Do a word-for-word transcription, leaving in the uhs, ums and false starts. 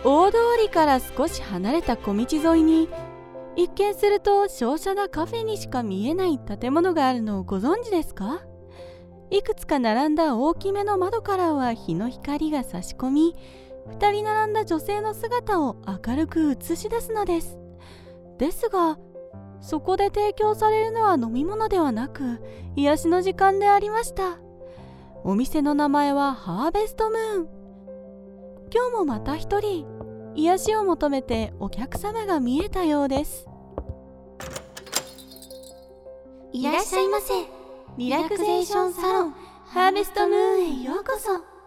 大通りから少し離れた小道沿いに、一見すると瀟洒なカフェにしか見えない建物があるのをご存知ですか？いくつか並んだ大きめの窓からは日の光が差し込み、二人並んだ女性の姿を明るく映し出すのです。ですが、そこで提供されるのは飲み物ではなく、癒しの時間でありました。お店の名前はハーベストムーン。今日もまた一人、癒しを求めてお客様が見えたようです。 いらっしゃいませ。リラクゼーションサロンハーベストムーンへようこそ。